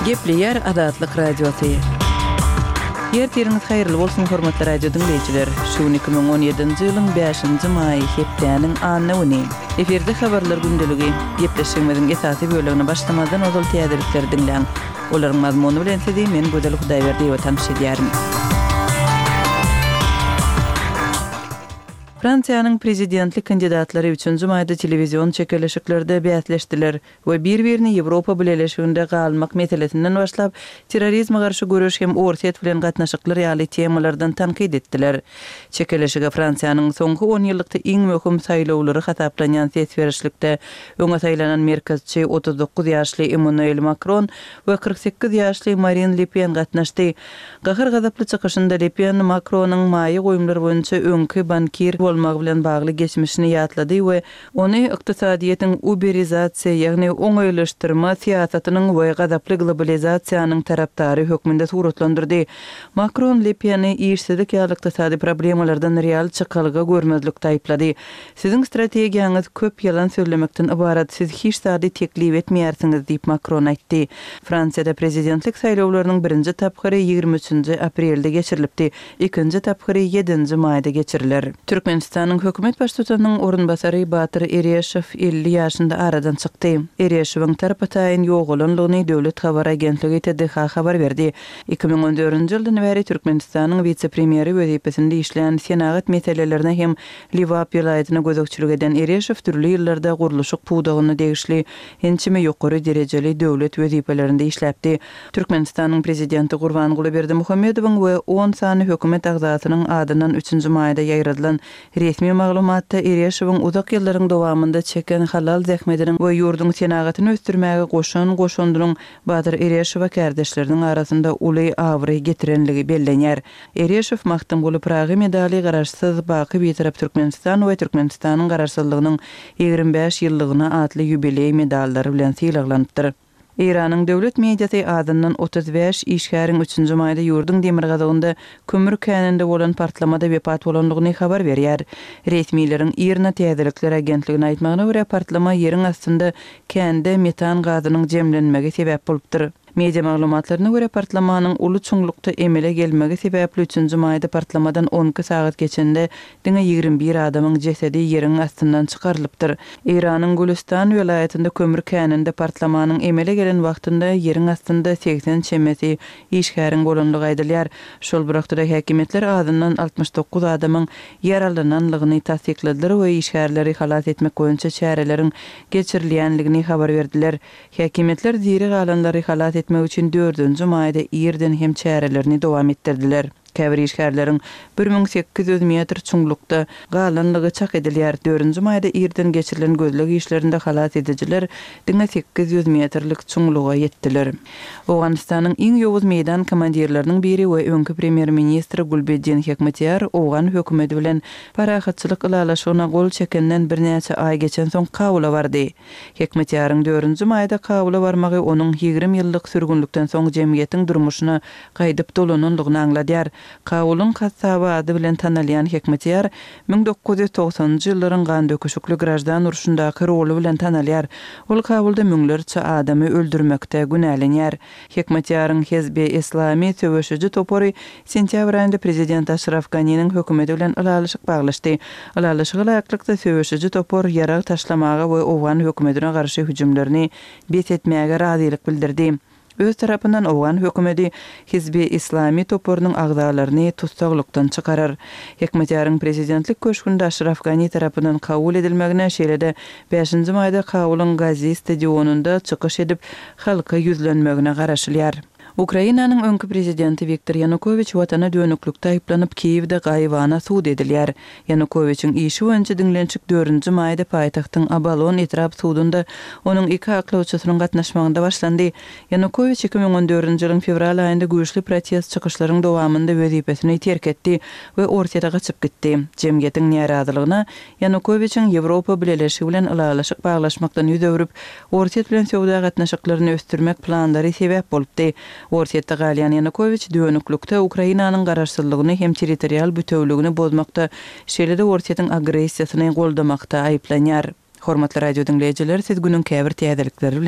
Gepleyer Adatlyk Radiosu. Ýertiriniz haýyrly bolsun hormatly radio dinleýijiler. Şu 2017-nji ýylyň 5-nji maý hepdeniň anyny. Eferde habarlar gündeligi gepleşmegin esasy bölümini başlamadan ozal täzelikleri dinleň. Olaryň mazmuny bilen sizi men Gözel Hudaýberdi we tanış edýärim. Fransiýanyň prezidentlik kandidatlary 3-nji maýda telewizion çekilişiklerde bäsleşdiler we bir-birini Ýewropa bileşiginde galmak meselesinden başlap terrorizme garşy görüş hem orset bilen gatnaşyklar ýaly temalardan tanqid etdiler. Çekilişige Fransiýanyň soňky 10 ýyllykda iň möhüm saýlawlary hataplanýan ses berişlikde öňe saýlanan merkezçi 39 ýaşly Emmanuel Macron we 48 ýaşly Marine Le Pen gatnaşdy. Gahyr gazaply çykyşynda Le Pen Macronyň maýy goýumlar boýunça öňkü bankir bolmak bilen bagly geçmişini ýatlady we ony ykdysadyýetin uberizasiýa, ýagny oňaýlaşdyrma siýasatynyň we gazaply globalizasiýanyň tarapdary hökmünde suratlandyrdy. Macron Le Pen'i işsizlik ýaly ykdysady problemalardan real çykalyga görmezlikde aýplady. Siziň strategiýaňyz köp ýalan söylemekden ibarat, siz hiç sady teklip etmeýärsiňiz diýip Macron aýtdy. Fransiýada prezidentlik saýlawlarynyň 1-nji tapgyry 23 aprelde geçirilipdi, 2-nji tapgyry 7-nji maýda geçiriler. Türkmenistanyň hökümet başçysynyň orunbasary Batyr Ereşew 50 ýaşynda aradan çykdy. Ereşewiň tarapataýyn ýoğulanlygyny döwlet habar agentligi TDH habar berdi. 2014-nji ýyldan beri Türkmenistanyň vice-premieri wezipesinde işleýän senagat meselelerine hem Liwap ýylaýatyna gözükçülük eden Ereşew türli ýyllarda guruluşyk puwdagyny degişli hençime ýokary derejeli döwlet wezipelerinde işläpdi. Türkmenistanyň prezidenti Gurbanguly Berdimuhammedowyň we 10 sany hökümet agzatynyň adynan 3-nji maýda ýaýradylan resmi maglumatda Ereşewiň uzak ýyllaryň dowamında çeken halal zähmetiniň we ýurduň senagatyny östürmäge goşandyryň Batyr Ereşew kardeşleriniň arasynda uly awry getirenligi bellenýär. Ereşew mahtum bolup Praga medali garaşsyz baky bitirip Türkmenistan we Türkmenistanyň garaşsyzlygynyň 25 ýyllygyna atly ýubiley medallary bilen sylaglanypdyr. İranyň döwlet mediasy adından 35 işgäriň 3-nji maýda ýurdun demir gazagynda kömür käninde bolan partlamada wepat bolanlygyny habar berýär. Resmiýetiň Irna täzelikler agentligine aýtmagyna görä partlama ýeriň astynda kände metan gazynyň jemlenmegi sebäp bolupdyr. Media maglumatlaryna görä partlamanyň uly çuňlukda emele gelmegi sebäpli 3-nji maýda partlamadan 10 sagat geçende diňe 21 adamyň jesedi ýeriň astyndan çykarylypdyr. Iranyň Gülistan welaýatynda kömür käninde partlamanyň emele gelen wagtynda ýeriň astynda 80 çemesi işgäriň bolanlygy aýdylýar. Şol wagtda häkimetler adından 69 adamyň ýaralananlygyny tasdikladiler we işgärleri halat etmek boýunça çäreleriň geçirilýänligini habar berdiler. Häkimetler ziri galanlary halat etmek üçin 4-nji maýda ýerden hem çärelerini dowam etdirdiler. Käbir işgärleriň 1800 metr çuňlukda galanlygy çak edilýär. 4-nji maýda ýerden geçirilen gözleg işlerinde halat edijiler diňe 800 metrlik çuňluga ýetdiler. Owganystanyň iň ýowuz meýdan komandirleriniň biri we öňkü premier ministri Gulbedin Hekmatyar Owgan hökümeti bilen parahatçylyk ilalaşygyna gol çekenden birnäçe aý geçen soň kabula bardy. Hekmatyaryň 4-nji maýda kabula barmagy onuň 20 ýyllyk sürgünlükden soň jemgyýetiň durmuşyna gaýdyp dolananlygyny angladýar. Kawulun kasaba ady bilen tanalýan Hekmatyar 1990-njy ýyllaryň gan döküşükli grajdan uruşundaky rolu bilen tanalýar. Ol Kawulda müňlerçe adamy öldürmekde günälenýär. Hekmatyaryň Hezbi Islami töweşiji topory sentýabr aýynda prezident Ashraf Ghani'niň hökümeti bilen ulalaşyk baglaşdy. Ulalaşyk laýaklykda töweşiji topor ýarag taşlamaga we Owgan hökümetine garşy hüjümlerini besetmäge razylyk bildirdi. Öz tarapyndan Owgan hökümeti Hizbi Islami toporunyň agzalaryny tutsaglykdan çykarar. Hekmatyaryň prezidentlik köşkünde Ashraf Ghani tarapyndan kabul edilmegine şeýlede 5-nji maýda Kawulun Gazi stadionunda çykyş edip halka ýüzlenmegine garaşylýar. Ukrainanyň öňkü prezidenti Viktor Yanukovych watana dönüklükde aýplanyp Kiýewde gaýwana suud edilýär. Yanukovyçyň işi boýunça dinlençik 4-nji maýda paýtagtyň Abalon etrap suudunda onuň 2 aklawçysynyň gatnaşmagynda başlandy. Yanukovych 2014-nji ýylyň fevral aýynda güýçli protest çykyşlarynyň dowamında wezipesini terk etdi we ortada gaçyp gitdi. Jemgyýetiň narazylygyna Yanukovyçyň Ýewropa bileşigi bilen ulalaşyk baglaşmakdan ýüz öwrüp, ortada bilen sowda gatnaşyklaryny östürmek planlary sebäp bolupdy. Orsetde galyan Yanukovych dönüklükde Ukrainanyň garaşsyzlygyny hem territorial bütewligini bozmakda, şeýle-de Orsetdiň agressiýasyny goldamakda aýplanýar. Hormatly radio dinleýijiler, siz günüň käbir täzelikleri